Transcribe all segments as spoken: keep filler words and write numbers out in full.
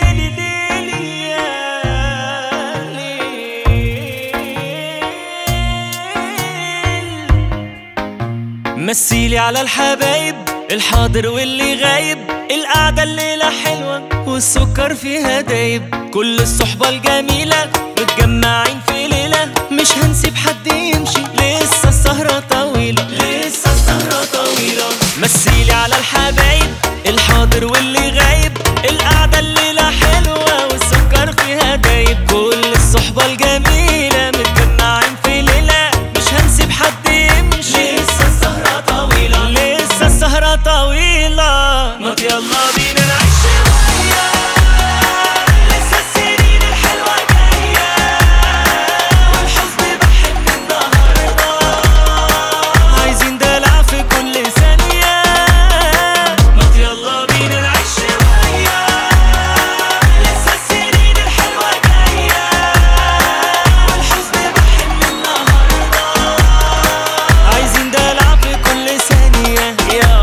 ليلي ليلي يا ليل. مثيلي على الحبايب الحاضر واللي غايب، القعدة الليلة حلوة والسكر فيها دايب، كل الصحبة الجميلة متجمعين في ليلة، مش هنسيب حد يمشي لسه السهرة طويلة، لسه السهرة طويلة. مثيلي على الحبايب الحاضر واللي غايب، القعدة الليلة حلوة والسكر فيها دايب، كل الصحبة الجميلة متجمعين في ليلة، مش هنسيب حد يمشي لسه السهرة طويلة، لسه السهرة طويلة. ما يلا بينا نعيش شوية، لسه السنين الحلوة جاية، والحزن بحن النهاردة، عايزين دلع في كل ثانية. ما يلا بينا نعيش شوية، لسه السنين الحلوة جاية، والحزن بحن النهاردة، عايزين دلع في كل ثانية. يلا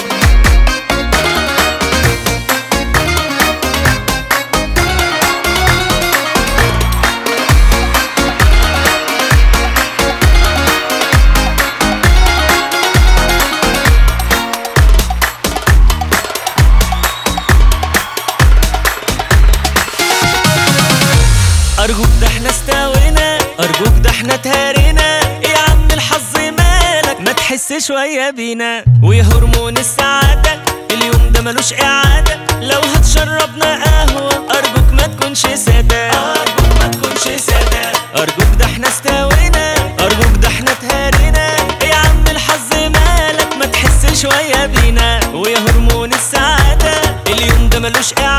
أرجوك ده احنا استوينا، أرجوك ده احنا تهارينا، يا عم الحظ مالك ما تحس شوية بينا، ويا هرمون السعادة اليوم ده ملوش إعادة، لو هتشربنا قهوة أرجوك ما تكونش سادة، أرجوك ما تكونش سادة. أرجوك ده احنا استوينا، أرجوك ده احنا تهارينا، يا عم الحظ مالك ما تحس شوية بينا، ويا هرمون السعادة اليوم ده ملوش إعادة.